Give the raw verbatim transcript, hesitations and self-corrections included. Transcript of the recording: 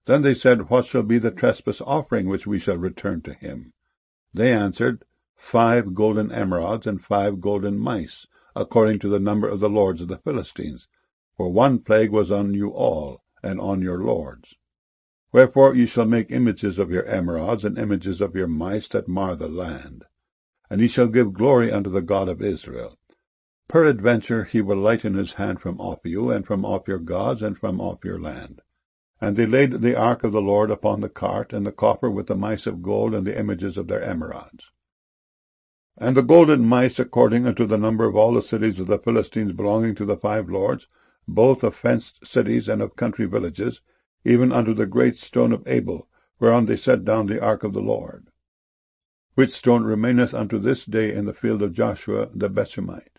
Then they said, What shall be the trespass offering which we shall return to him? They answered, Five golden emerods and five golden mice, according to the number of the lords of the Philistines. For one plague was on you all, and on your lords. Wherefore ye shall make images of your emerods, and images of your mice that mar the land. And ye shall give glory unto the God of Israel. Peradventure he will lighten his hand from off you, and from off your gods, and from off your land. And they laid the ark of the Lord upon the cart, and the coffer with the mice of gold, and the images of their emerods. And the golden mice, according unto the number of all the cities of the Philistines belonging to the five lords, both of fenced cities and of country villages, even unto the great stone of Abel, whereon they set down the ark of the Lord, which stone remaineth unto this day in the field of Joshua the Bethshemite.